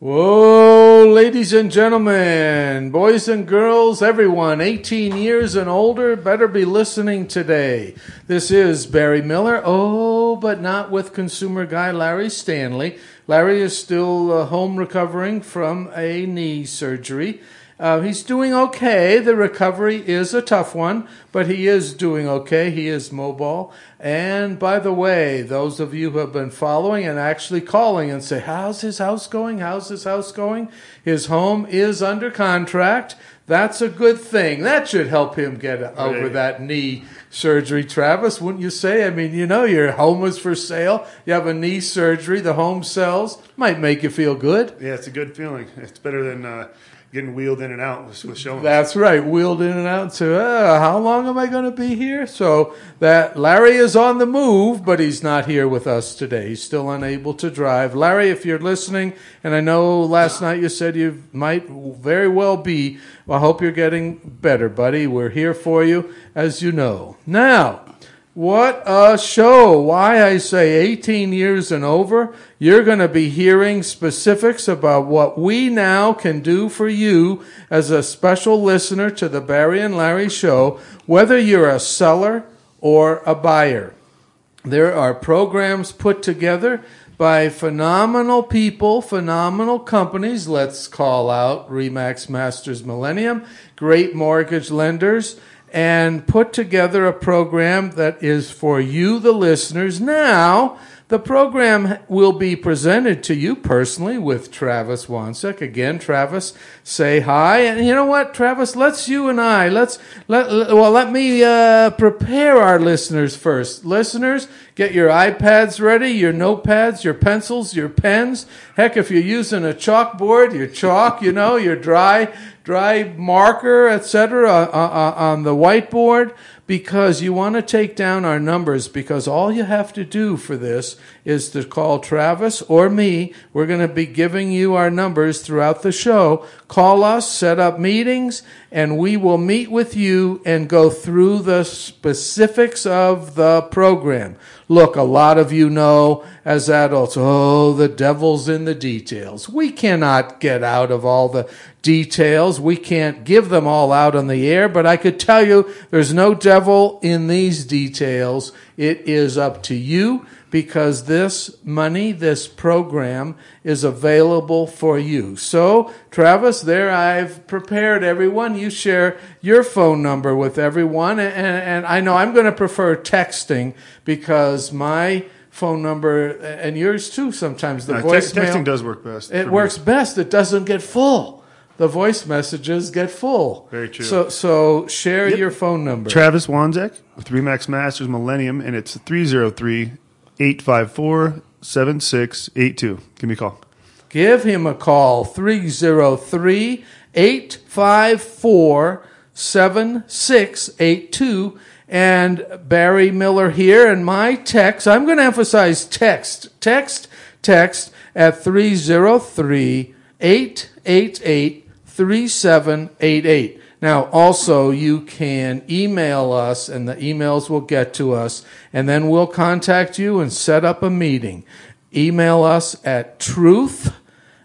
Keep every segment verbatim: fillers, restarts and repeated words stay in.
Whoa, ladies and gentlemen, boys and girls, everyone, eighteen years and older, better be listening today. This is Barry Miller, oh, but not with consumer guy Larry Stanley. Larry is still uh, home recovering from a knee surgery. Uh, he's doing okay. The recovery is a tough one, but he is doing okay. He is mobile. And by the way, those of you who have been following and actually calling and say, how's his house going? How's his house going? His home is under contract. That's a good thing. That should help him get over that knee surgery, Travis, wouldn't you say? I mean, you know, your home is for sale. You have a knee surgery. The home sells. Might make you feel good. Yeah, it's a good feeling. It's better than... Uh getting wheeled in and out with, with showing. That's right, wheeled in and out. So, uh, how long am I going to be here? So that Larry is on the move, but he's not here with us today. He's still unable to drive. Larry, if you're listening, and I know last night you said you might very well be, well, I hope you're getting better, buddy. We're here for you, as you know. Now, what a show. Why I say eighteen years and over. You're going to be hearing specifics about what we now can do for you as a special listener to the Barry and Larry Show, whether you're a seller or a buyer. There are programs put together by phenomenal people, phenomenal companies. Let's call out RE/MAX Masters Millennium, great mortgage lenders, and put together a program that is for you, the listeners. Now, the program will be presented to you personally with Travis Wansek. Again, Travis, say hi. And you know what, Travis, let's you and I, let's, let, well, let me uh, prepare our listeners first. Listeners, get your iPads ready, your notepads, your pencils, your pens. Heck, if you're using a chalkboard, your chalk, you know, your dry, dry marker, et cetera, uh, uh, on the whiteboard, because you want to take down our numbers, because all you have to do for this is to call Travis or me. We're going to be giving you our numbers throughout the show. Call us, set up meetings, and we will meet with you and go through the specifics of the program. Look, a lot of you know as adults, oh, the devil's in the details. We cannot get out of all the details. We can't give them all out on the air, but I could tell you there's no devil in these details. It is up to you, because this money, this program, is available for you. So, Travis, there I've prepared everyone. You share your phone number with everyone. And, and I know I'm going to prefer texting, because my phone number, and yours too sometimes, the no, voicemail. Te- texting does work best. It works me. best. It doesn't get full. The voice messages get full. Very true. So so share yep. your phone number. Travis Wansek with RE/MAX Masters Millennium, and it's three oh three, eight five four, seven six eight two. Give me a call. Give him a call, three oh three, eight five four, seven six eight two. And Barry Miller here, and my text, I'm going to emphasize text, text, text at three oh three, eight eight eight, three seven eight eight. Now, also, you can email us, and the emails will get to us, and then we'll contact you and set up a meeting. Email us at truth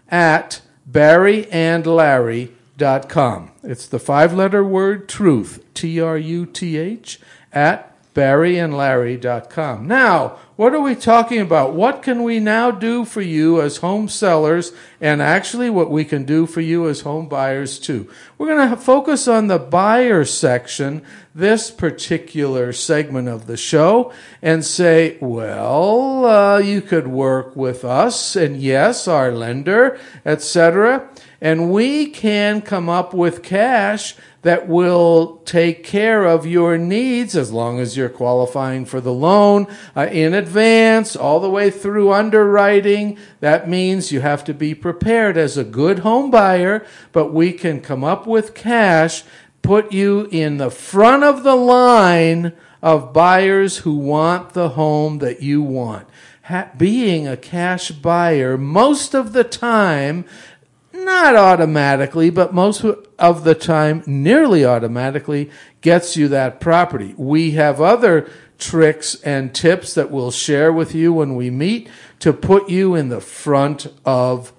at barry and larry dot com. It's the five-letter word truth, T R U T H, at barry and larry dot com. Now, what are we talking about? What can we now do for you as home sellers, and actually what we can do for you as home buyers too? We're going to focus on the buyer section, this particular segment of the show, and say, well, uh, you could work with us, and yes, our lender, et cetera, and we can come up with cash that will take care of your needs as long as you're qualifying for the loan uh, in advance, all the way through underwriting. That means you have to be prepared as a good home buyer, but we can come up with cash, put you in the front of the line of buyers who want the home that you want. Ha- being a cash buyer, most of the time, not automatically, but most of the time, nearly automatically, gets you that property. We have other tricks and tips that we'll share with you when we meet to put you in the front of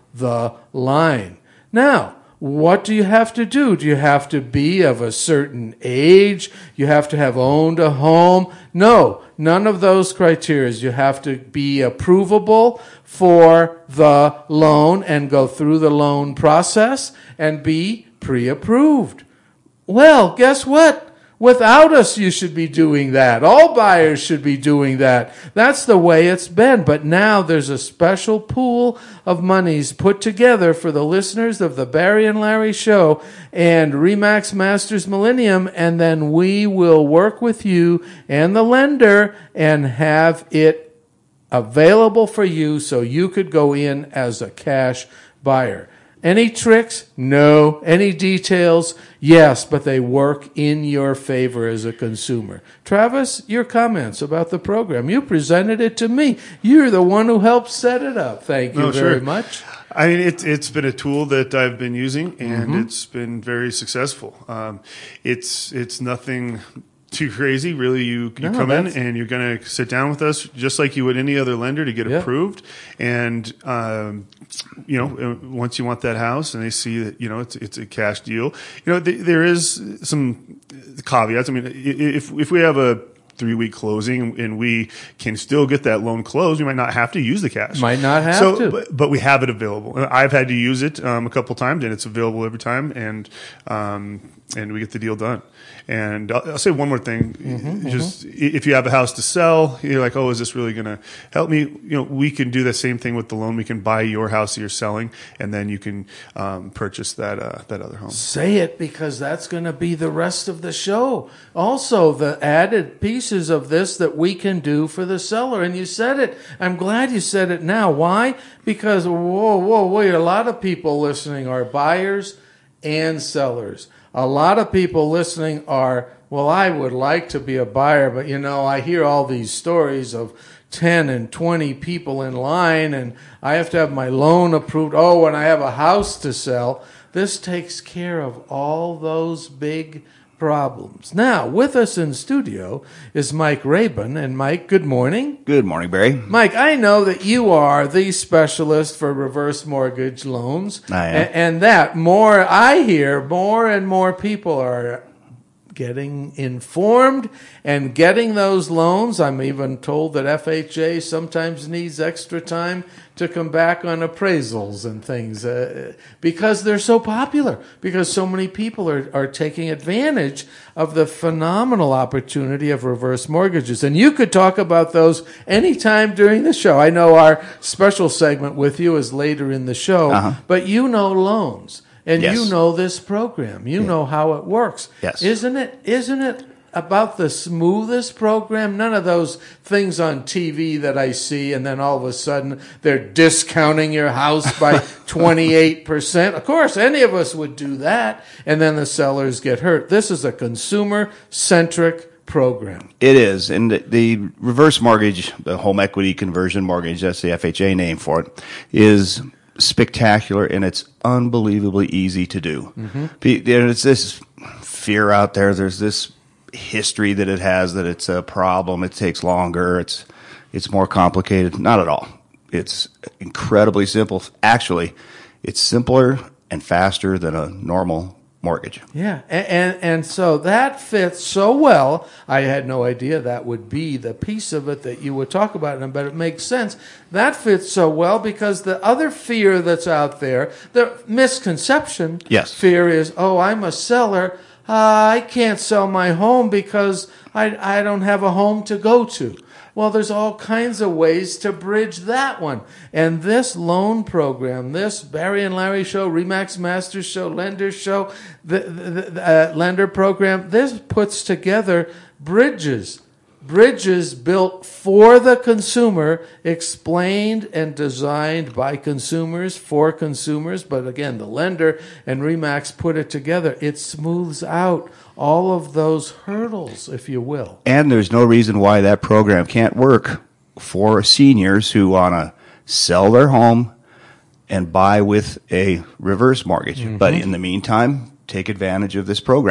the line. Now, what do you have to do? Do you have to be of a certain age? You have to have owned a home? No, none of those criteria. You have to be approvable for the loan and go through the loan process and be pre-approved. Well, guess what? Without us, you should be doing that. All buyers should be doing that. That's the way it's been. But now there's a special pool of monies put together for the listeners of the Barry and Larry Show and RE/MAX Masters Millennium, and then we will work with you and the lender and have it available for you so you could go in as a cash buyer. Any tricks? No. Any details? Yes, but they work in your favor as a consumer. Travis, your comments about the program. You presented it to me. You're the one who helped set it up. Thank you No, very sure. much. I mean, it's it's been a tool that I've been using, and Mm-hmm. it's been very successful. Um, it's it's nothing too crazy, really. You you No, come in that's- and you're going to sit down with us just like you would any other lender to get Yeah. approved. And um, you know, once you want that house, and they see that you know it's it's a cash deal. You know, th- there is some caveats. I mean, i- if if we have a three week closing and we can still get that loan closed, we might not have to use the cash. Might not have so, to. But, but we have it available. I've had to use it um, a couple times, and it's available every time, and um, and we get the deal done. And I'll, I'll say one more thing. Mm-hmm, Just mm-hmm. if you have a house to sell, you're like, oh, is this really going to help me? You know, we can do the same thing with the loan. We can buy your house that you're selling, and then you can um, purchase that uh, that other home. Say it, because that's going to be the rest of the show. Also, the added pieces of this that we can do for the seller. And you said it. I'm glad you said it now. Why? Because, whoa, whoa, wait, a lot of people listening are buyers and sellers. A lot of people listening are, well, I would like to be a buyer, but, you know, I hear all these stories of ten and twenty people in line, and I have to have my loan approved. Oh, and I have a house to sell. This takes care of all those big problems. Now, with us in studio is Mike Rabin. And Mike, good morning. Good morning, Barry. Mike, I know that you are the specialist for reverse mortgage loans. I am. A- And that more, I hear more and more people are getting informed and getting those loans. I'm even told that F H A sometimes needs extra time to come back on appraisals and things uh, because they're so popular, because so many people are, are taking advantage of the phenomenal opportunity of reverse mortgages. And you could talk about those anytime during the show. I know our special segment with you is later in the show, Uh-huh. but you know loans. And Yes. you know this program. You know how it works. Yes. Isn't it? Isn't it about the smoothest program? None of those things on T V that I see, and then all of a sudden they're discounting your house by twenty-eight percent. Of course, any of us would do that, and then the sellers get hurt. This is a consumer-centric program. It is. And the, the reverse mortgage, the home equity conversion mortgage, that's the F H A name for it, is spectacular, and it's unbelievably easy to do. Mm-hmm. There's this fear out there. There's this history that it has that it's a problem. It takes longer. It's it's more complicated. Not at all. It's incredibly simple. Actually, it's simpler and faster than a normal mortgage. Yeah, and, and and so that fits so well. I had no idea that would be the piece of it that you would talk about, but it makes sense. That fits so well because the other fear that's out there, the misconception, Yes. fear is, oh, I'm a seller. Uh, I can't sell my home because I I don't have a home to go to. Well, there's all kinds of ways to bridge that one. And this loan program, this Barry and Larry show, RE/MAX Masters show, Lender show, the, the, the uh, Lender program, this puts together bridges. Bridges built for the consumer, explained and designed by consumers, for consumers. But again, the lender and RE/MAX put it together. It smooths out all of those hurdles, if you will. And there's no reason why that program can't work for seniors who want to sell their home and buy with a reverse mortgage. Mm-hmm. But in the meantime, take advantage of this program.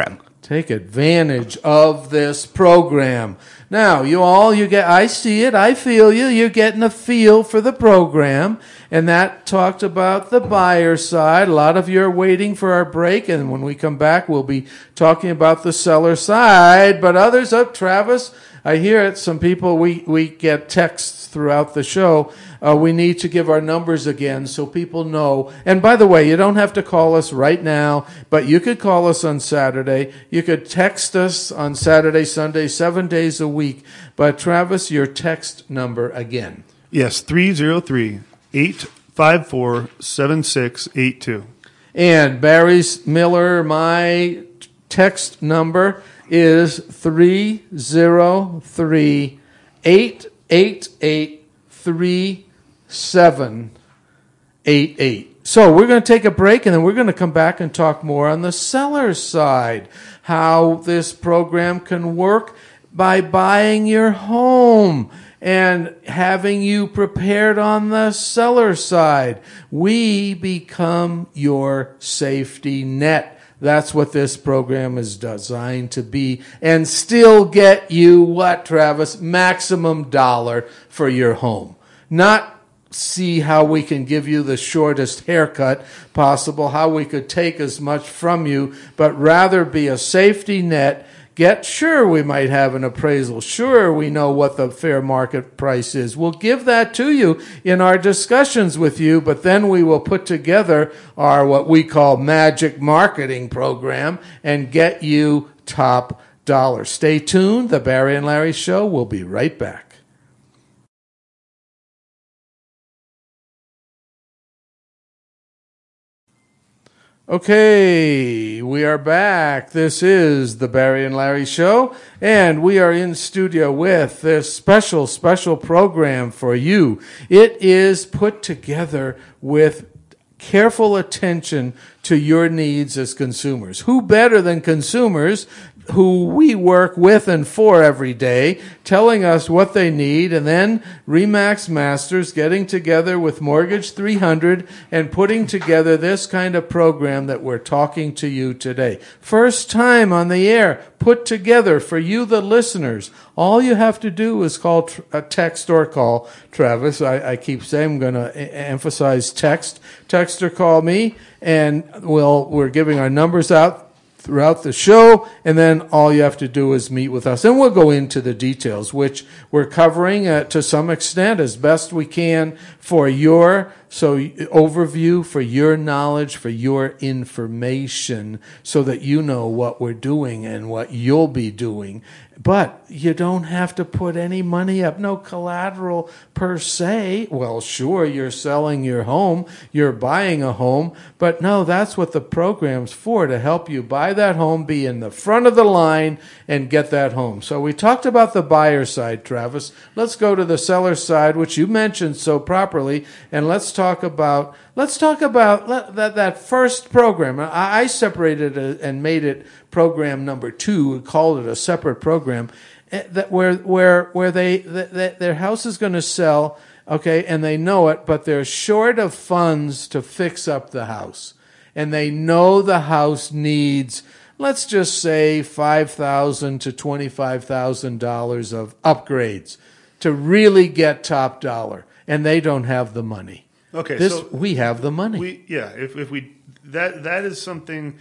Take advantage of this program. Now, you all, you get, I see it, I feel you, you're getting a feel for the program, and that talked about the buyer side. A lot of you are waiting for our break, and when we come back, we'll be talking about the seller side, but others, up, Travis, I hear it, some people, we, we get texts throughout the show. Uh, we need to give our numbers again so people know. And by the way, you don't have to call us right now, but you could call us on Saturday. You could text us on Saturday, Sunday, seven days a week. But Travis, your text number again. Yes, three oh three, eight five four, seven six eight two. And Barry Miller, my text number is three oh three, eight eight eight, three seven eight eight. So we're going to take a break, and then we're going to come back and talk more on the seller side, how this program can work by buying your home and having you prepared on the seller side. We become your safety net. That's what this program is designed to be, and still get you what, Travis? Maximum dollar for your home. Not see how we can give you the shortest haircut possible, how we could take as much from you, but rather be a safety net. Get, sure, we might have an appraisal. Sure, we know what the fair market price is. We'll give that to you in our discussions with you, but then we will put together our what we call magic marketing program and get you top dollar. Stay tuned. The Barry and Larry Show. We'll be right back. Okay, we are back. This is the Barry and Larry Show, and we are in studio with this special, special program for you. It is put together with careful attention to your needs as consumers. Who better than consumers who we work with and for every day, telling us what they need, and then RE/MAX Masters getting together with Mortgage three hundred and putting together this kind of program that we're talking to you today. First time on the air, put together for you, the listeners. All you have to do is call, a text or call Travis. I, I keep saying I'm going to emphasize text. Text or call me, and we'll, we're giving our numbers out throughout the show, and then all you have to do is meet with us. And we'll go into the details, which we're covering uh, to some extent as best we can for your so overview, for your knowledge, for your information, so that you know what we're doing and what you'll be doing. But you don't have to put any money up, no collateral per se. Well, sure, you're selling your home, you're buying a home, but no, that's what the program's for, to help you buy that home, be in the front of the line, and get that home. So we talked about the buyer side, Travis. Let's go to the seller side, which you mentioned so properly, and let's talk about let's talk about that that first program. I, I separated it and made it program number two. We called it a separate program, that where where where they that their house is going to sell, okay, and they know it, but they're short of funds to fix up the house, and they know the house needs, let's just say, five thousand to twenty five thousand dollars of upgrades to really get top dollar, and they don't have the money. Okay, this, so we have the money. We yeah, if if we that that is something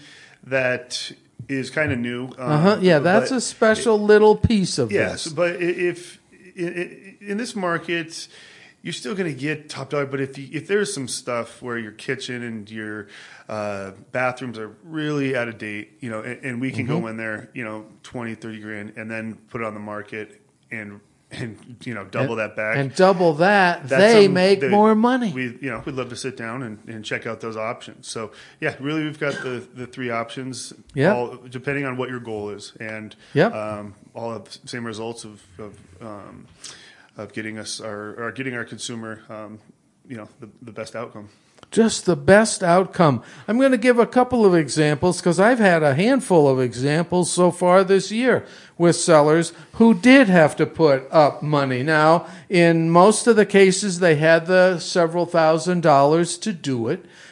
that is kind of new. Um, uh-huh. Yeah, that's a special it, little piece of yes, this. But if in, in this market, you're still going to get top dollar. But if you, if there's some stuff where your kitchen and your uh, bathrooms are really out of date, you know, and, and we can mm-hmm. go in there, you know, twenty, thirty grand, and then put it on the market and. And you know, double and, that back, and double that, That's they make that more money. We, you know, we'd love to sit down and, and check out those options. So, yeah, really, we've got the, the three options, yeah, all, depending on what your goal is, and yep. um, all have the same results of of, um, of getting us our or getting our consumer, um, you know, the, the best outcome. Just the best outcome. I'm going to give a couple of examples because I've had a handful of examples so far this year with sellers who did have to put up money. Now, in most of the cases, they had the several thousand dollars to do it,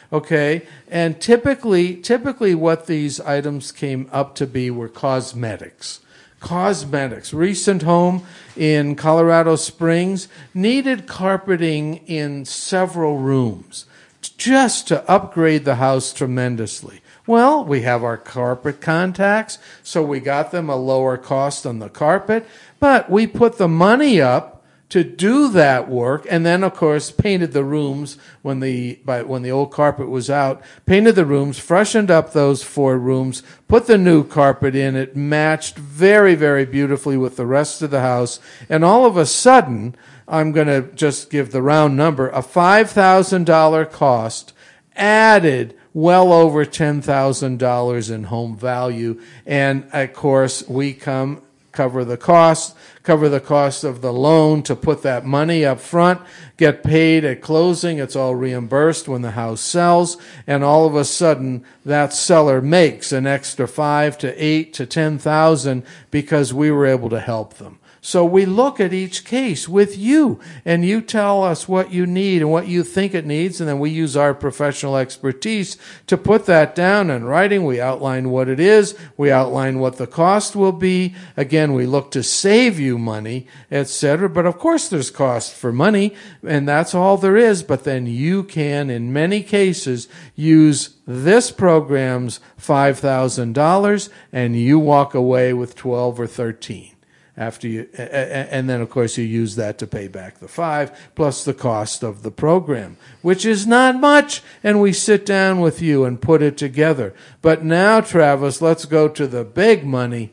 Okay, and typically, typically, what these items came up to be were cosmetics. Cosmetics. Recent home in Colorado Springs needed carpeting in several rooms just to upgrade the house tremendously. Well, we have our carpet contacts, so we got them a lower cost on the carpet, but we put the money up to do that work, and then, of course, painted the rooms when the by, when the old carpet was out, painted the rooms, freshened up those four rooms, put the new carpet in. It matched very, very beautifully with the rest of the house, and all of a sudden, I'm going to just give the round number, a five thousand dollars cost added well over ten thousand dollars in home value, and, of course, we come cover the cost, cover the cost of the loan to put that money up front, get paid at closing. It's all reimbursed when the house sells, and all of a sudden that seller makes an extra five to eight to ten thousand because we were able to help them. So we look at each case with you, and you tell us what you need and what you think it needs, and then we use our professional expertise to put that down in writing. We outline what it is. We outline what the cost will be. Again, we look to save you money, et cetera. But of course there's cost for money, and that's all there is. But then you can, in many cases, use this program's five thousand dollars, and you walk away with twelve or thirteen. After you, and then of course you use that to pay back the five plus the cost of the program, which is not much. And we sit down with you and put it together. But now, Travis, let's go to the big money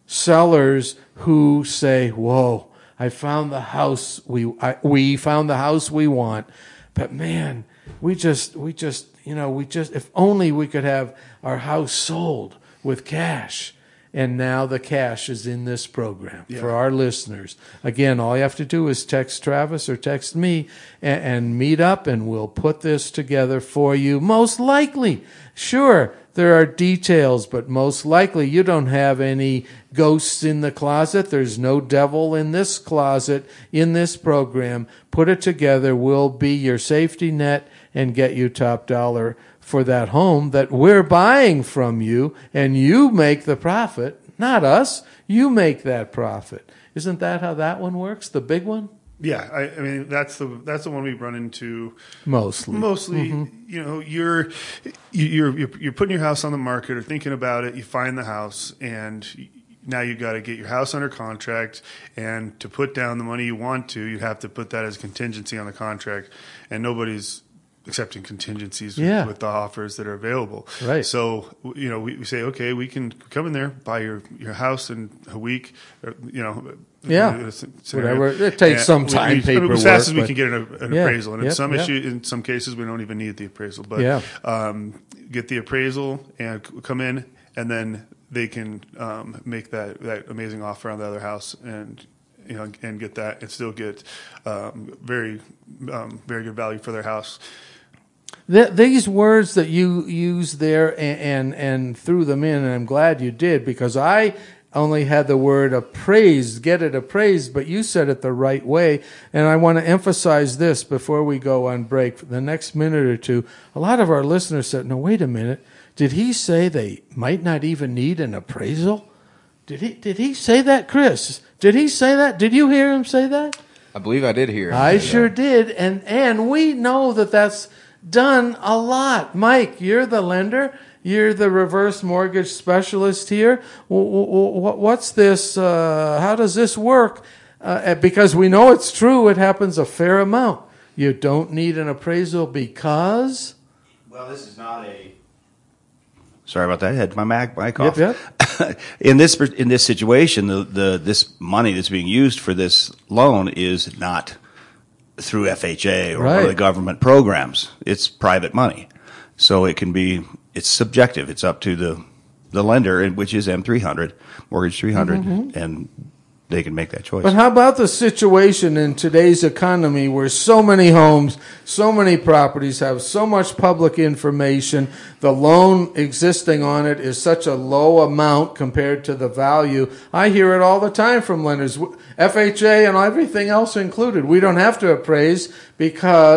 sellers who say, "Whoa, I found the house we I, we found the house we want, but man, we just we just you know we just if only we could have our house sold with cash." And now the cash is in this program yeah. for our listeners. Again, all you have to do is text Travis or text me and, and meet up, and we'll put this together for you. Most likely, sure, there are details, but most likely you don't have any ghosts in the closet. There's no devil in this closet in this program. Put it together. We'll be your safety net and get you top dollar for that home that we're buying from you, and you make the profit, not us. You make that profit. Isn't that how that one works, the big one? Yeah, I, I mean that's the that's the one we run into mostly. Mostly, mm-hmm. you know, you're you're you're you're putting your house on the market or thinking about it. You find the house, and now you got to get your house under contract, and to put down the money you want to, you have to put that as contingency on the contract, and nobody's accepting contingencies yeah. with, with the offers that are available. Right. So, you know, we, we say, okay, we can come in there, buy your, your house in a week, or, you know. Yeah. Whatever. It takes some we, time, we, paperwork. As fast as we can get an, an yeah. appraisal. And yep. in some yep. issue, in some cases, we don't even need the appraisal. But yeah. um, get the appraisal and come in, and then they can um, make that, that amazing offer on the other house, and you know, and get that, and still get um, very, um, very good value for their house. The, these words that you use there and, and and threw them in, and I'm glad you did, because I only had the word appraised, get it appraised, but you said it the right way. And I want to emphasize this before we go on break. For the next minute or two, a lot of our listeners said, no, wait a minute. Did he say they might not even need an appraisal? Did he Did he say that, Chris? Did he say that? Did you hear him say that? I believe I did hear him. I sure did. And And we know that that's done a lot. Mike, you're the lender. You're the reverse mortgage specialist here. What's this? Uh, how does this work? Uh, because we know it's true. It happens a fair amount. You don't need an appraisal because? Well, this is not a... Sorry about that. I had my mic, mic off. Yep, yep. in this in this situation, the, the this money that's being used for this loan is not through F H A or right. one of the government programs. It's private money. So it can be, it's subjective. It's up to the, the lender, which is M three hundred, Mortgage three hundred, mm-hmm. and they can make that choice. But how about the situation in today's economy where so many homes, so many properties have so much public information, the loan existing on it is such a low amount compared to the value. I hear it all the time from lenders, F H A and everything else included. We don't have to appraise because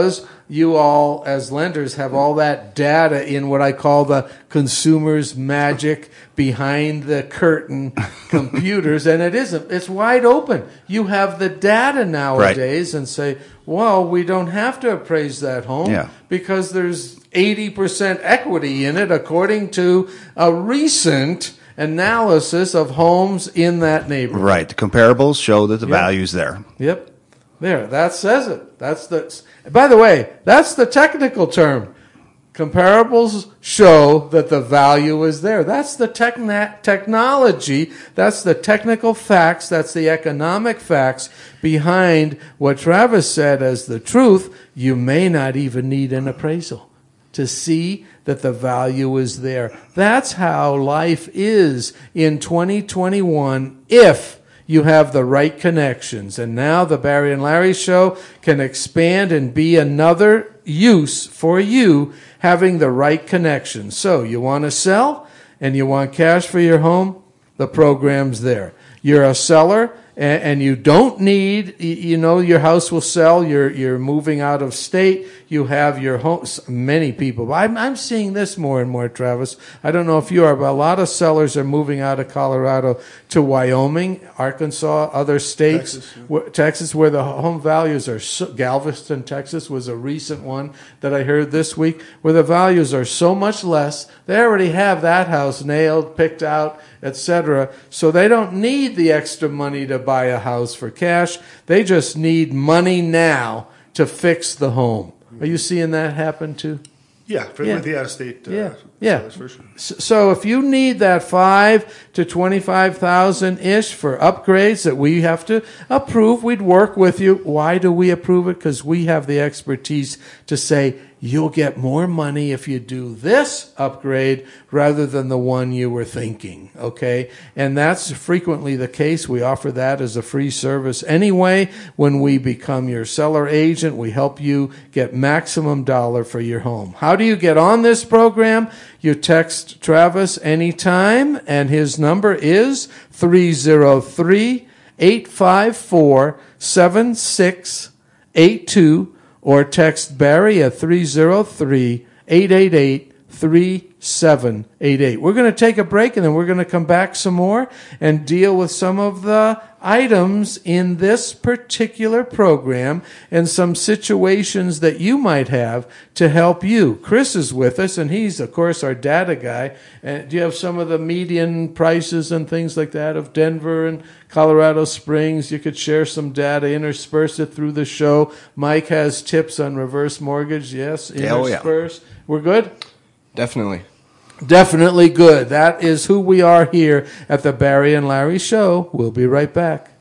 you all, as lenders, have all that data in what I call the consumer's magic behind the curtain computers, and it isn't. It's wide open. You have the data nowadays right. and say, well, we don't have to appraise that home yeah. because there's eighty percent equity in it, according to a recent analysis of homes in that neighborhood. Right. The comparables show that the yep. value's there. Yep. There. That says it. That's the. By the way, that's the technical term. Comparables show that the value is there. That's the techn- technology. That's the technical facts. That's the economic facts behind what Travis said as the truth. You may not even need an appraisal to see that the value is there. That's how life is in twenty twenty-one if you have the right connections. And now the Barry and Larry Show can expand and be another use for you having the right connections. So you want to sell and you want cash for your home, the program's there. You're a seller and, and you don't need, you know, your house will sell, you're, you're moving out of state, you have your home, many people. I'm, I'm seeing this more and more, Travis. I don't know if you are, but a lot of sellers are moving out of Colorado to Wyoming, Arkansas, other states, Texas, yeah. where, Texas, where the home values are so, Galveston, Texas was a recent one that I heard this week, where the values are so much less. They already have that house nailed, picked out, et cetera. So they don't need the extra money to buy a house for cash. They just need money now to fix the home. Are you seeing that happen too? Yeah, for yeah. the out-of-state uh, yeah. yeah. for sure. So if you need that five to twenty-five thousand ish for upgrades that we have to approve, we'd work with you. Why do we approve it? Because we have the expertise to say you'll get more money if you do this upgrade rather than the one you were thinking, okay? And that's frequently the case. We offer that as a free service anyway. When we become your seller agent, we help you get maximum dollar for your home. How do you get on this program? You text Travis anytime, and his number is three oh three, eight five four, seven six eight two, or text Barry at three oh three, eight eight eight, three seven eight eight. We're going to take a break, and then we're going to come back some more and deal with some of the items in this particular program and some situations that you might have to help you. Chris is with us, and he's, of course, our data guy. Uh, do you have some of the median prices and things like that of Denver and Colorado Springs? You could share some data, intersperse it through the show. Mike has tips on reverse mortgage. Yes, intersperse. Oh, yeah. We're good? Definitely. Definitely good. That is who we are here at the Barry and Larry Show. We'll be right back.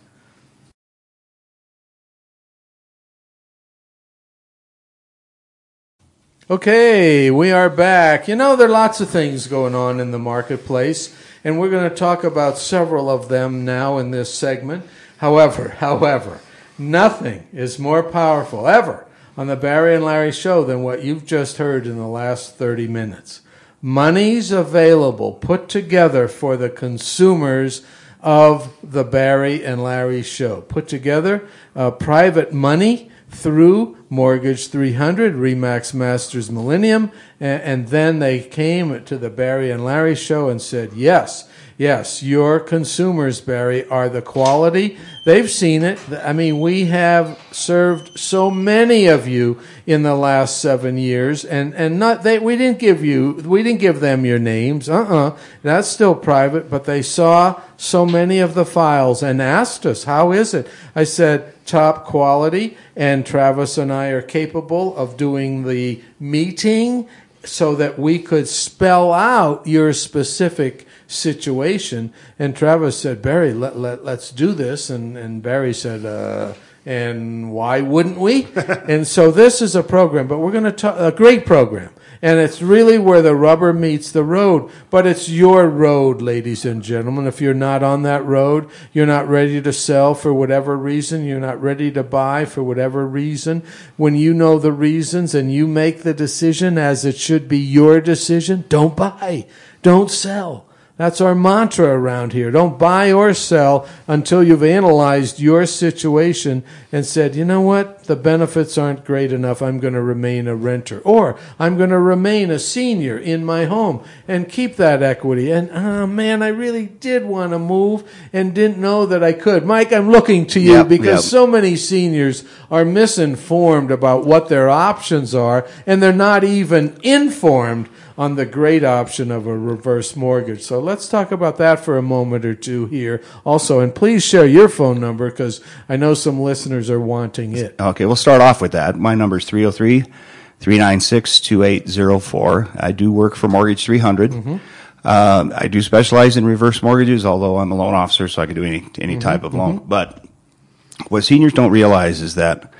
Okay, we are back. You know, there are lots of things going on in the marketplace, and we're going to talk about several of them now in this segment. However, however, nothing is more powerful ever on the Barry and Larry Show than what you've just heard in the last thirty minutes. Money's available, put together for the consumers of the Barry and Larry Show. Put together uh, private money through Mortgage three hundred, Remax Masters Millennium, and, and then they came to the Barry and Larry Show and said, yes, yes, your consumers, Barry, are the quality. They've seen it. I mean, we have served so many of you in the last seven years, and, and not they we didn't give you we didn't give them your names. Uh-uh. That's still private, but they saw so many of the files and asked us, how is it? I said, top quality, and Travis and I are capable of doing the meeting so that we could spell out your specific situation. And Travis said, Barry, let, let, let's do this. And, and Barry said, uh, and why wouldn't we? And so this is a program, but we're going to talk, a great program. And it's really where the rubber meets the road. But it's your road, ladies and gentlemen. If you're not on that road, you're not ready to sell for whatever reason, you're not ready to buy for whatever reason, when you know the reasons and you make the decision as it should be your decision, don't buy, don't sell. That's our mantra around here. Don't buy or sell until you've analyzed your situation and said, you know what? the benefits aren't great enough. I'm going to remain a renter. Or I'm going to remain a senior in my home and keep that equity. And, oh, man, I really did want to move and didn't know that I could. Mike, I'm looking to you Yep, because yep. so many seniors are misinformed about what their options are, and they're not even informed on the great option of a reverse mortgage. So let's talk about that for a moment or two here also. And please share your phone number because I know some listeners are wanting it. Okay, we'll start off with that. My number is three oh three, three nine six, two eight oh four. I do work for Mortgage three hundred. Mm-hmm. Um, I do specialize in reverse mortgages, although I'm a loan officer, so I can do any any mm-hmm. type of loan. Mm-hmm. But what seniors don't realize is that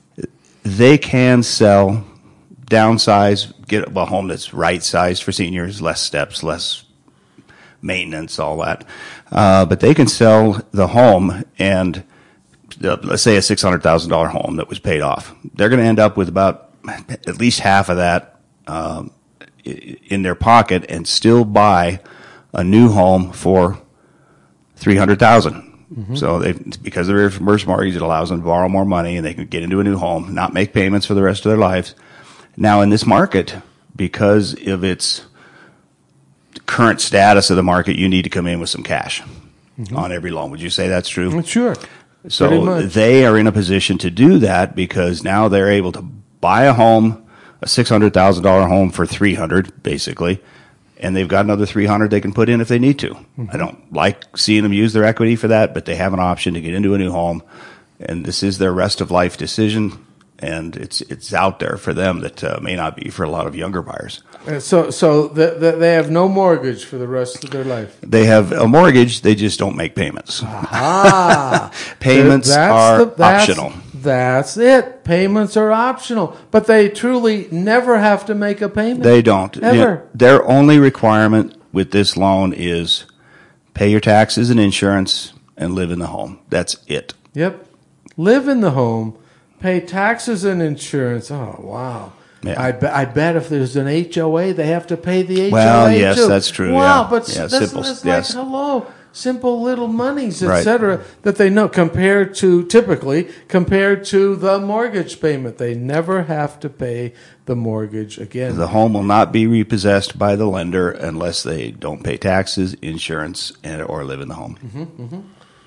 they can sell, downsize, get a home that's right-sized for seniors, less steps, less maintenance, all that. Uh, but they can sell the home and, uh, let's say, a six hundred thousand dollars home that was paid off. They're going to end up with about at least half of that um, in their pocket and still buy a new home for three hundred thousand dollars. Mm-hmm. So they, because of their reverse mortgage, it allows them to borrow more money and they can get into a new home, not make payments for the rest of their lives. Now, in this market, because of its current status of the market, you need to come in with some cash mm-hmm. on every loan. Would you say that's true? Sure. So they are in a position to do that because now they're able to buy a home, a six hundred thousand dollars home for three hundred thousand dollars, basically, and they've got another three hundred thousand dollars they can put in if they need to. Mm-hmm. I don't like seeing them use their equity for that, but they have an option to get into a new home, and this is their rest of life decision. And it's it's out there for them that uh, may not be for a lot of younger buyers. Uh, so so the, the, they have no mortgage for the rest of their life. They have a mortgage, they just don't make payments. Ah, payments that's are the, that's, optional. That's it. Payments are optional, but they truly never have to make a payment. They don't. Ever. You know, their only requirement with this loan is pay your taxes and insurance and live in the home. That's it. Yep. Live in the home. Pay taxes and insurance. Oh, wow. Yeah. I, be, I bet if there's an H O A, they have to pay the H O A well, yes, too. that's true. Wow, yeah. but yeah, that's, simple, that's yes. like, hello, simple little monies, et Right. cetera, that they know compared to, typically, compared to the mortgage payment. They never have to pay the mortgage again. The home will not be repossessed by the lender unless they don't pay taxes, insurance, and or live in the home. Mm-hmm, mm-hmm.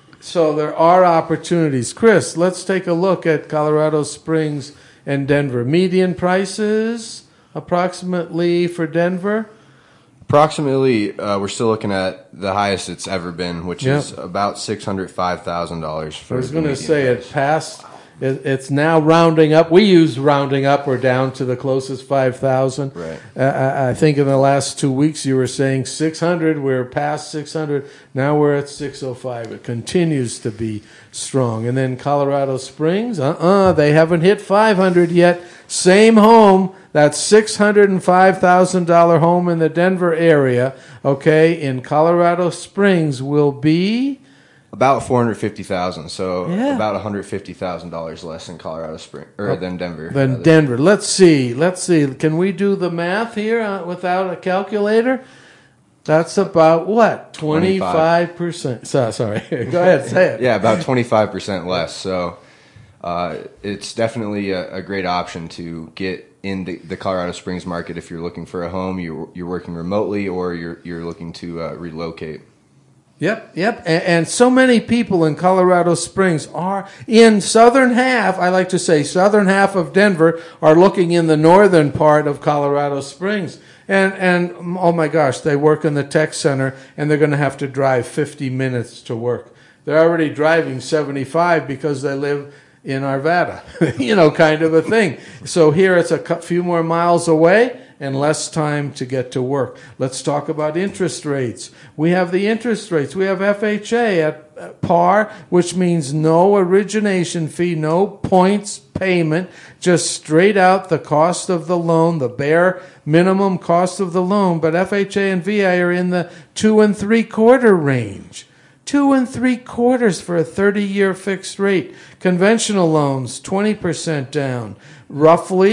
So there are opportunities. Chris, let's take a look at Colorado Springs and Denver. Median prices approximately for Denver? Approximately, uh, we're still looking at the highest it's ever been, which Yep. is about six hundred five thousand dollars for I was the going to median say price. it passed. It, it's now rounding up. We use rounding up. We're down to the closest five thousand. Right. Uh, I, I think in the last two weeks you were saying six hundred. We're past six hundred. Now we're at six oh five. It continues to be strong. And then Colorado Springs, uh-uh, they haven't hit five hundred yet. Same home. That six hundred five thousand dollars home in the Denver area, okay, in Colorado Springs will be... About four hundred fifty thousand dollars, so Yeah. about one hundred fifty thousand dollars less than Colorado Springs, or than Denver. Than rather. Denver. Let's see. Let's see. Can we do the math here uh, without a calculator? That's about what? twenty-five percent. So, sorry. Go ahead. Say it. Yeah, about twenty-five percent less. So uh, it's definitely a, a great option to get in the, the Colorado Springs market if you're looking for a home, you're, you're working remotely, or you're, you're looking to uh, relocate. Yep, yep. And, and so many people in Colorado Springs are in southern half, I like to say southern half of Denver, are looking in the northern part of Colorado Springs. And, and oh my gosh, they work in the tech center and they're going to have to drive fifty minutes to work. They're already driving seventy-five because they live in Arvada, you know, kind of a thing. So here it's a few more miles away and less time to get to work. Let's talk about interest rates. We have the interest rates. We have F H A at par, which means no origination fee, no points payment, just straight out the cost of the loan, the bare minimum cost of the loan. But F H A and V A are in the two and three quarter range. Two and three quarters for a thirty-year fixed rate. Conventional loans, twenty percent down. Roughly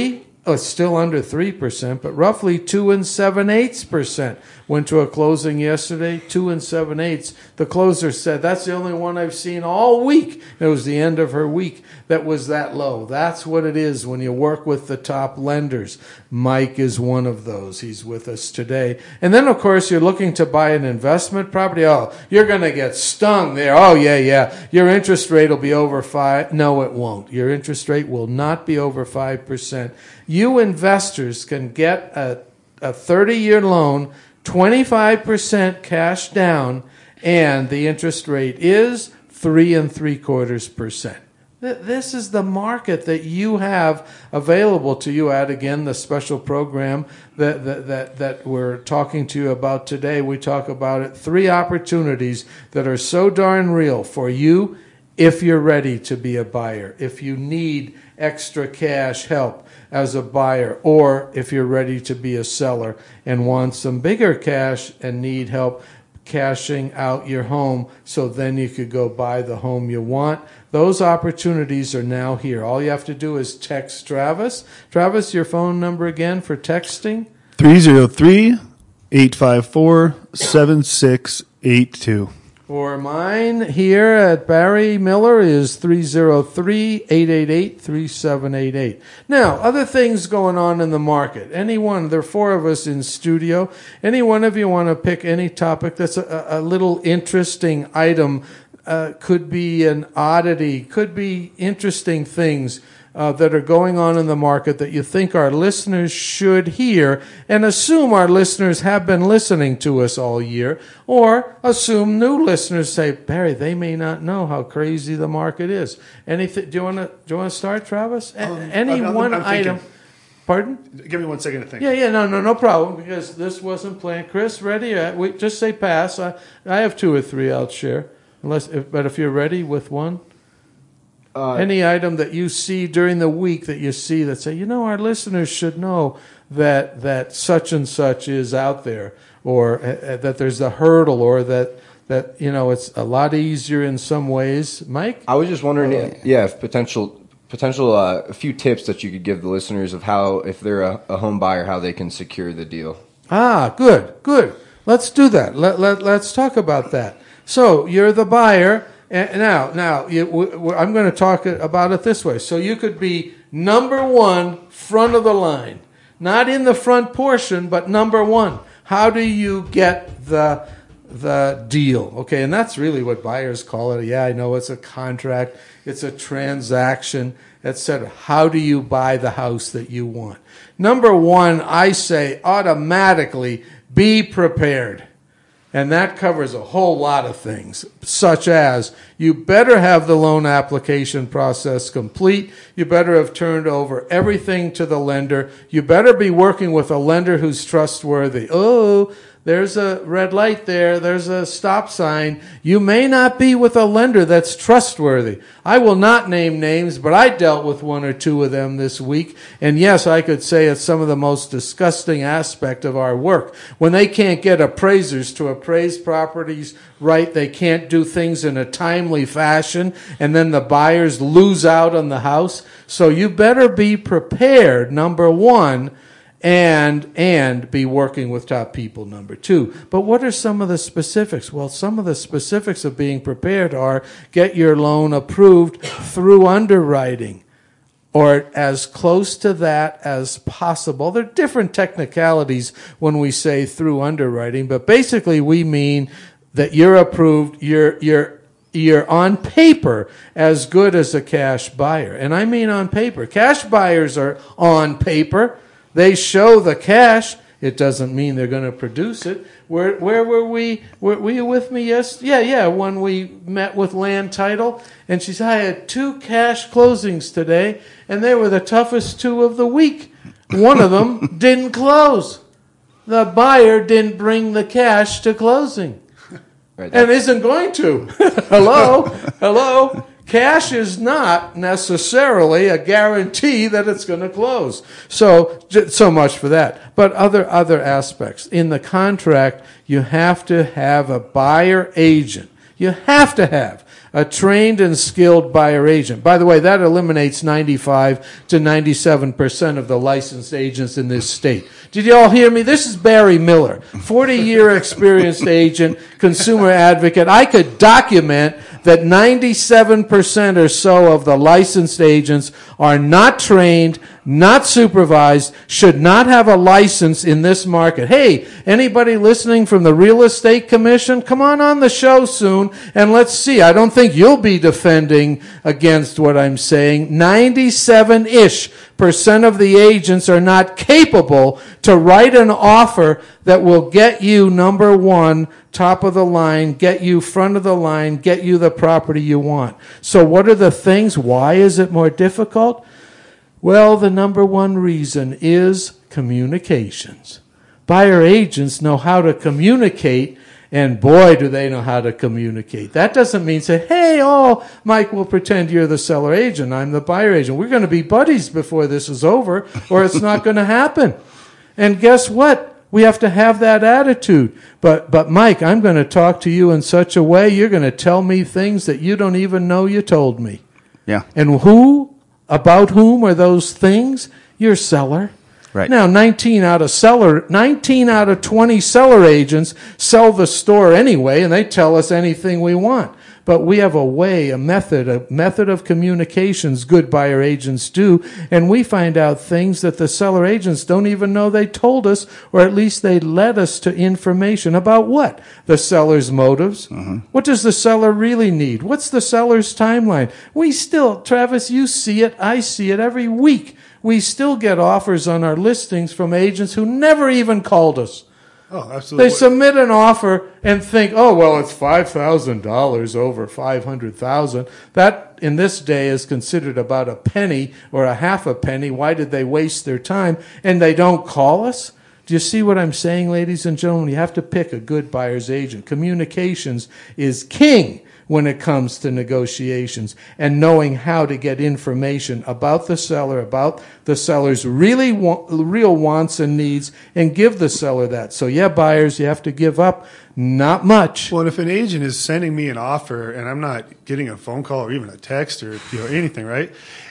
Oh, it's still under three percent, but roughly two and seven eighths percent. Went to a closing yesterday, two and seven eighths. The closer said, that's the only one I've seen all week. It was the end of her week that was that low. That's what it is when you work with the top lenders. Mike is one of those. He's with us today. And then, of course, you're looking to buy an investment property. Oh, you're going to get stung there. Oh, yeah, yeah. Your interest rate will be over five. No, it won't. Your interest rate will not be over five percent. You investors can get a, a thirty-year loan, twenty-five percent cash down, and the interest rate is three and three quarters percent. This is the market that you have available to you at, again, the special program that, that, that, that we're talking to you about today. We talk about it, three opportunities that are so darn real for you if you're ready to be a buyer, if you need extra cash help as a buyer, or if you're ready to be a seller and want some bigger cash and need help cashing out your home so then you could go buy the home you want. Those opportunities are now here. All you have to do is text Travis. Travis, your phone number again for texting? three oh three, eight five four, seven six eight two. Or mine here at Barry Miller is three oh three, eight eight eight, three seven eight eight. Now, other things going on in the market. Anyone, there are four of us in studio. Any one of you want to pick any topic that's a, a little interesting item, uh, could be an oddity, could be interesting things Uh, that are going on in the market that you think our listeners should hear, and assume our listeners have been listening to us all year, or assume new listeners say, Barry, they may not know how crazy the market is. Anything? Do you want to? Do you want to start, Travis? A- Um, any I'm- I'm- one I'm item? thinking. Pardon? Give me one second to think. Yeah, yeah, no, no, no problem, because this wasn't planned. Chris, ready? Uh, we just say pass. I, I have two or three I'll share, unless. If, but if you're ready with one. Uh, Any item that you see during the week that you see that say, you know, our listeners should know that that such and such is out there, or uh, that there's a hurdle, or that, that, you know, it's a lot easier in some ways. Mike? I was just wondering, uh, yeah, if potential potential uh, a few tips that you could give the listeners of how, if they're a, a home buyer, how they can secure the deal. Ah, good, good. Let's do that. Let, let, let's talk about that. So you're the buyer. And now, now you, w- w- I'm going to talk about it this way. So you could be number one, front of the line. Not in the front portion, but number one. How do you get the the deal? Okay, and that's really what buyers call it. Yeah, I know it's a contract. It's a transaction, et cetera. How do you buy the house that you want? Number one, I say automatically be prepared. And that covers a whole lot of things, such as you better have the loan application process complete. You better have turned over everything to the lender. You better be working with a lender who's trustworthy. Oh, there's a red light there. There's a stop sign. You may not be with a lender that's trustworthy. I will not name names, but I dealt with one or two of them this week. And yes, I could say it's some of the most disgusting aspect of our work. When they can't get appraisers to appraise properties right, they can't do things in a timely fashion, and then the buyers lose out on the house. So you better be prepared, number one, and and be working with top people, number two. But what are some of the specifics? Well, some of the specifics of being prepared are get your loan approved through underwriting, or as close to that as possible. There are different technicalities when we say through underwriting, but basically we mean that you're approved, you're you're you're on paper as good as a cash buyer. And I mean on paper. Cash buyers are on paper. They show the cash. It doesn't mean they're going to produce it. Where where were we? Were, were you with me? Yes. Yeah, yeah. When we met with Land Title, and she said, I had two cash closings today, and they were the toughest two of the week. One of them didn't close. The buyer didn't bring the cash to closing. Right, and isn't going to. Hello? Hello? Cash is not necessarily a guarantee that it's going to close. So, so much for that. But other, other aspects. In the contract, you have to have a buyer agent. You have to have a trained and skilled buyer agent. By the way, that eliminates ninety-five to ninety-seven percent of the licensed agents in this state. Did you all hear me? This is Barry Miller, forty-year experienced agent, consumer advocate. I could document that ninety-seven percent or so of the licensed agents are not trained, not supervised, should not have a license in this market. Hey, anybody listening from the Real Estate Commission, come on on the show soon and let's see. I don't think you'll be defending against what I'm saying. ninety-seven-ish percent of the agents are not capable to write an offer that will get you, number one, top of the line, get you front of the line, get you the property you want. So what are the things? Why is it more difficult? Well, the number one reason is communications. Buyer agents know how to communicate, and boy, do they know how to communicate. That doesn't mean say, hey, oh, Mike, we'll pretend you're the seller agent. I'm the buyer agent. We're going to be buddies before this is over, or it's not going to happen. And guess what? We have to have that attitude. But, but Mike, I'm going to talk to you in such a way, you're going to tell me things that you don't even know you told me. Yeah. And who, about whom are those things? Your seller. Right. Now, nineteen out of seller, nineteen out of twenty seller agents sell the store anyway, and they tell us anything we want. But we have a way, a method, a method of communications good buyer agents do, and we find out things that the seller agents don't even know they told us, or at least they led us to information about what? The seller's motives. Mm-hmm. What does the seller really need? What's the seller's timeline? We still, Travis, you see it, I see it every week. We still get offers on our listings from agents who never even called us. Oh, absolutely. They submit an offer and think, oh, well, it's five thousand dollars over five hundred thousand dollars. That, in this day, is considered about a penny or a half a penny. Why did they waste their time? And they don't call us? Do you see what I'm saying, ladies and gentlemen? You have to pick a good buyer's agent. Communications is king when it comes to negotiations, and knowing how to get information about the seller, about the seller's really wa- real wants and needs, and give the seller that. So yeah, buyers, you have to give up not much. Well, and if an agent is sending me an offer and I'm not getting a phone call or even a text or you know anything, right?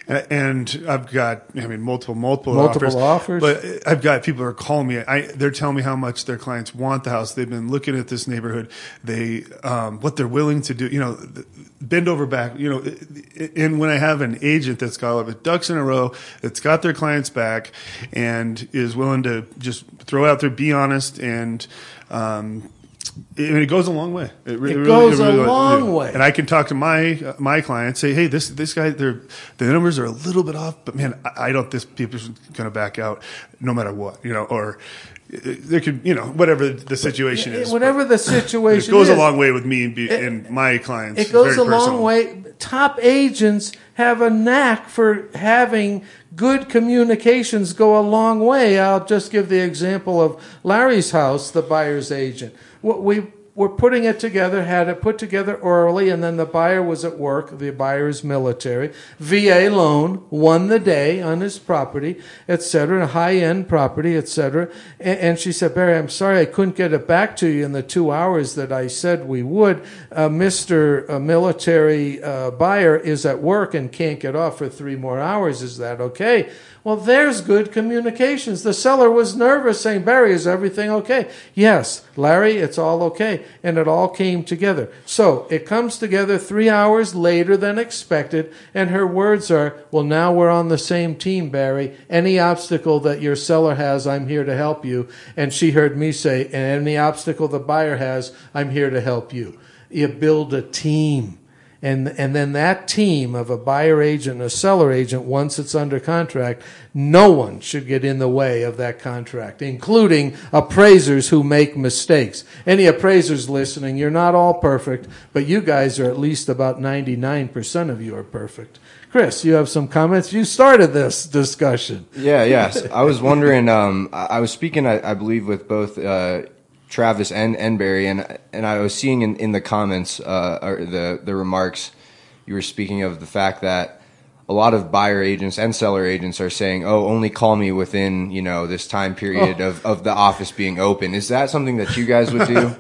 And I've got, I mean, multiple, multiple, multiple offers, offers, but I've got people who are calling me. I, they're telling me how much their clients want the house. They've been looking at this neighborhood. They, um, what they're willing to do, you know, bend over back, you know, and when I have an agent that's got all the ducks in a row, that's got their clients back and is willing to just throw out there, be honest, and, um, I mean, it goes a long way. It, it really, goes it really a long goes, way. And I can talk to my uh, my clients, say, hey, this this guy, they're, the numbers are a little bit off, but man, I, I don't. This people's going to back out no matter what, you know, or there could, you know, whatever the situation it, is. Whatever but the situation, it goes is. a long way with me and, be, it, and my clients. It goes very a personal. long way. Top agents have a knack for having good communications go a long way. I'll just give the example of Larry's house, the buyer's agent. What we were putting it together, had it put together early, and then the buyer was at work. The buyer is military. V A loan, won the day on his property, et cetera, a high-end property, et cetera. And, and she said, Barry, I'm sorry I couldn't get it back to you in the two hours that I said we would. Uh, Mister Uh, military uh, buyer is at work and can't get off for three more hours. Is that okay? Well, there's good communications. The seller was nervous, saying, Barry, is everything okay? Yes, Larry, it's all okay. And it all came together. So it comes together three hours later than expected, and her words are, well, now we're on the same team, Barry. Any obstacle that your seller has, I'm here to help you. And she heard me say, and any obstacle the buyer has, I'm here to help you. You build a team. And and then that team of a buyer agent and a seller agent, once it's under contract, no one should get in the way of that contract, including appraisers who make mistakes. Any appraisers listening, you're not all perfect, but you guys are at least about ninety-nine percent of you are perfect. Chris, you have some comments? You started this discussion. Yeah, yes. I was wondering, um, I was speaking, I, I believe, with both uh Travis and, and Barry, and and I was seeing in, in the comments, uh, or the, the remarks, you were speaking of the fact that a lot of buyer agents and seller agents are saying, oh, only call me within, you know, this time period Oh. of, of the office being open. Is that something that you guys would do?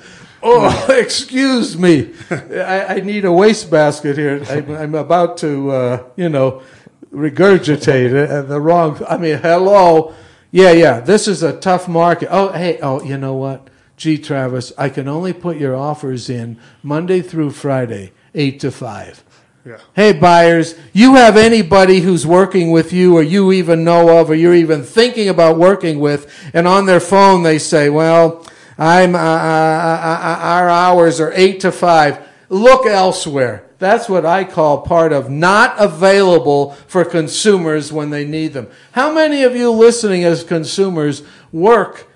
Oh, excuse me. I, I need a wastebasket here. I'm, I'm about to, uh, you know, regurgitate it and the wrong. I mean, hello. Yeah, yeah. This is a tough market. Oh, hey. Oh, you know what? Gee, Travis, I can only put your offers in Monday through Friday, eight to five. Yeah. Hey, buyers, you have anybody who's working with you or you even know of or you're even thinking about working with, and on their phone they say, well, I'm uh, uh, uh, our hours are eight to five. Look elsewhere. That's what I call part of not available for consumers when they need them. How many of you listening as consumers work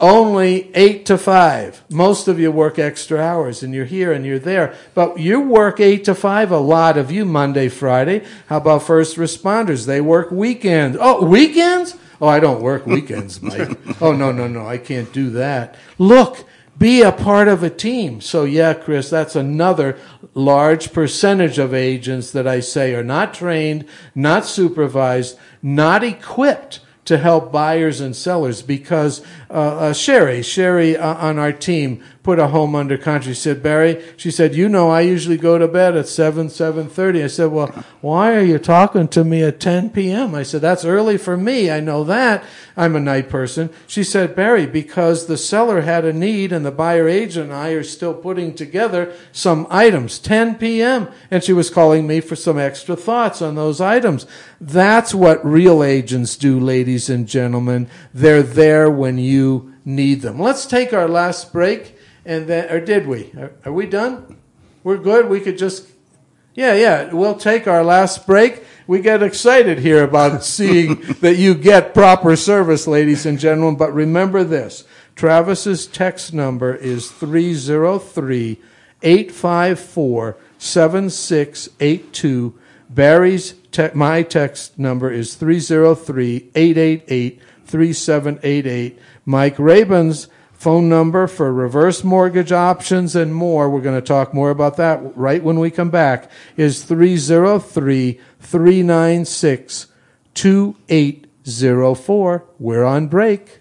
only eight to five? Most of you work extra hours, and you're here and you're there. But you work eight to five, a lot of you, Monday, Friday. How about first responders? They work weekends. Oh, weekends? Oh, I don't work weekends, Mike. Oh, no, no, no, I can't do that. Look, be a part of a team. So, yeah, Chris, that's another large percentage of agents that I say are not trained, not supervised, not equipped to help buyers and sellers, because uh, uh, Sherry, Sherry uh, on our team put a home under contract. She said, Barry, she said, you know, I usually go to bed at seven, seven thirty. I said, well, why are you talking to me at ten p.m.? I said, that's early for me. I know that. I'm a night person. She said, Barry, because the seller had a need and the buyer agent and I are still putting together some items, ten p.m. And she was calling me for some extra thoughts on those items. That's what real agents do, ladies and gentlemen. They're there when you need them. Let's take our last break. And then, or did we? Are, are we done? We're good. We could just, yeah, yeah. We'll take our last break. We get excited here about seeing that you get proper service, ladies and gentlemen. But remember this: Travis's text number is three oh three, eight five four, seven six eight two. Barry's te- my text number is three oh three, eight eight eight, three seven eight eight. Mike Rabin's phone number for reverse mortgage options and more, we're going to talk more about that right when we come back, is three oh three, three nine six, two eight oh four. We're on break.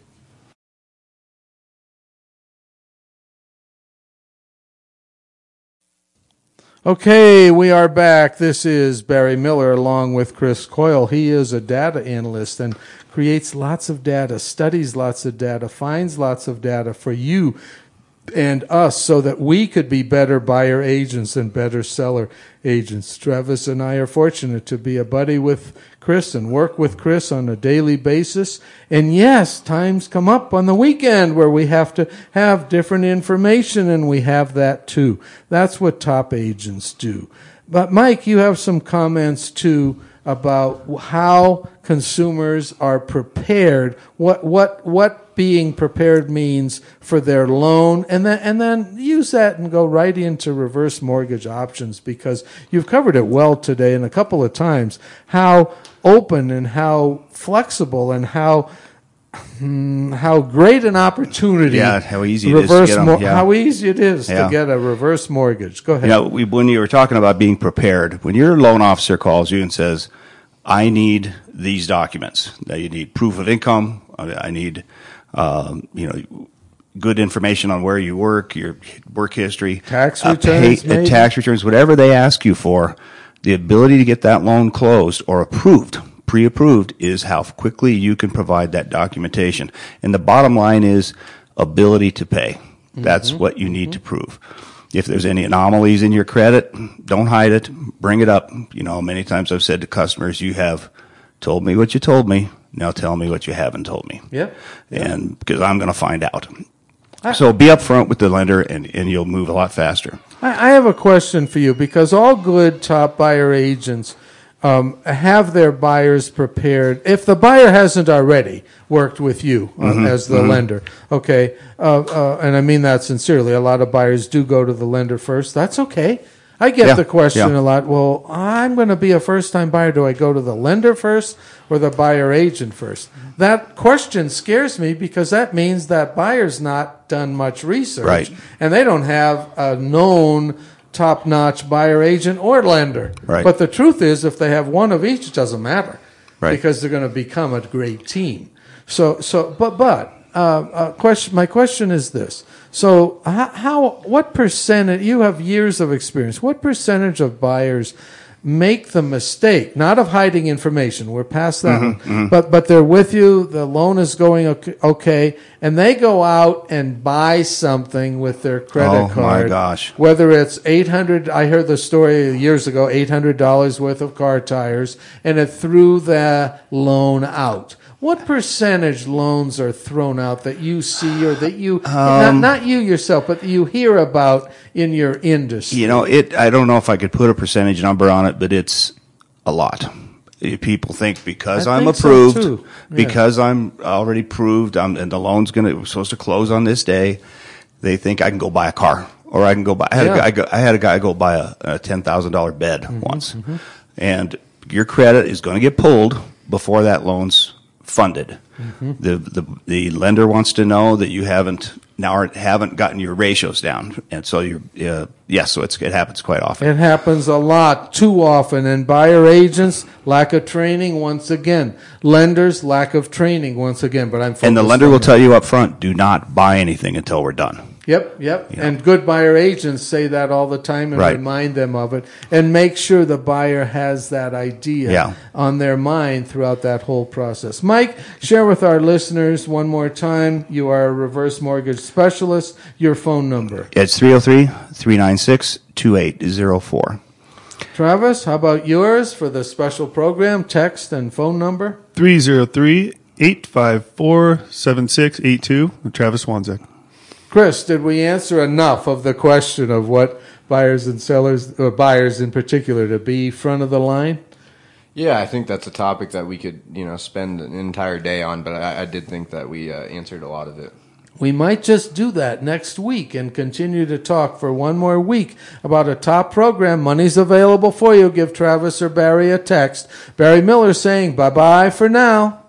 Okay, we are back. This is Barry Miller along with Chris Coyle. He is a data analyst and creates lots of data, studies lots of data, finds lots of data for you and us so that we could be better buyer agents and better seller agents. Travis and I are fortunate to be a buddy with Chris and work with Chris on a daily basis. And yes, times come up on the weekend where we have to have different information, and we have that too. That's what top agents do. But Mike, you have some comments too about how consumers are prepared, what what what being prepared means for their loan, and then and then use that and go right into reverse mortgage options, because you've covered it well today and a couple of times, how open and how flexible and how hmm, how great an opportunity. Yeah, how easy it reverse is to get 'em, mor- yeah. How easy it is Yeah. to get a reverse mortgage. Go ahead. You know, we, when you were talking about being prepared, when your loan officer calls you and says, I need these documents, that you need proof of income, I need, um, you know, good information on where you work, your work history, Tax uh, returns, pay, maybe? uh, tax returns, whatever they ask you for, the ability to get that loan closed or approved, pre-approved, is how quickly you can provide that documentation. And the bottom line is ability to pay. That's mm-hmm. what you need mm-hmm. to prove. If there's any anomalies in your credit, don't hide it. Bring it up. You know, many times I've said to customers, you have told me what you told me. Now tell me what you haven't told me. Yep. yep. And because I'm going to find out. So be upfront with the lender, and, and you'll move a lot faster. I, I have a question for you, because all good top buyer agents um, have their buyers prepared. If the buyer hasn't already worked with you uh, mm-hmm. as the mm-hmm. lender, okay, uh, uh, and I mean that sincerely. A lot of buyers do go to the lender first. That's okay. I get yeah. the question yeah. a lot. Well, I'm going to be a first-time buyer. Do I go to the lender first or the buyer agent first? That question scares me, because that means that buyer's not done much research, right. and they don't have a known top-notch buyer agent or lender. Right. But the truth is, if they have one of each, it doesn't matter, right. because they're going to become a great team. So, so, but, but uh, uh, question. My question is this: so, how, how, what percentage? You have years of experience. What percentage of buyers make the mistake, not of hiding information? We're past that Mm-hmm, one, mm-hmm. but but they're with you. The loan is going okay, okay, and they go out and buy something with their credit Oh, my card. gosh. Whether it's eight hundred, I heard the story years ago, eight hundred dollars worth of car tires, and it threw the loan out. What percentage loans are thrown out that you see or that you, not, Um, not you yourself, but you hear about in your industry? You know, it. I don't know if I could put a percentage number on it, but it's a lot. People think because I I'm think so, approved, too. Yeah. because I'm already approved, I'm, and the loan's going to supposed to close on this day, they think I can go buy a car, or I can go buy. I had, Yeah. a, guy go, I had a guy go buy a, a ten thousand dollar bed Mm-hmm, once, and your credit is going to get pulled before that loan's funded. Mm-hmm. The, the the lender wants to know that you haven't now or haven't gotten your ratios down, and so you're uh, yes, so it's, it happens quite often. It happens a lot, too often. And buyer agents, lack of training, once again. Lenders, lack of training, once again. But I'm And the focused lender on will that. tell you up front, do not buy anything until we're done. Yep, yep. Yeah. And good buyer agents say that all the time and Right. remind them of it and make sure the buyer has that idea Yeah. on their mind throughout that whole process. Mike, share with our listeners one more time. You are a reverse mortgage specialist. Your phone number. It's three oh three, three nine six, two eight oh four. Travis, how about yours for the special program, text and phone number? three oh three, eight five four, seven six eight two. Travis Wanzek. Chris, did we answer enough of the question of what buyers and sellers, or buyers in particular, to be front of the line? Yeah, I think that's a topic that we could, you know, spend an entire day on, but I, I did think that we uh, answered a lot of it. We might just do that next week and continue to talk for one more week about a top program. Money's available for you. Give Travis or Barry a text. Barry Miller saying bye-bye for now.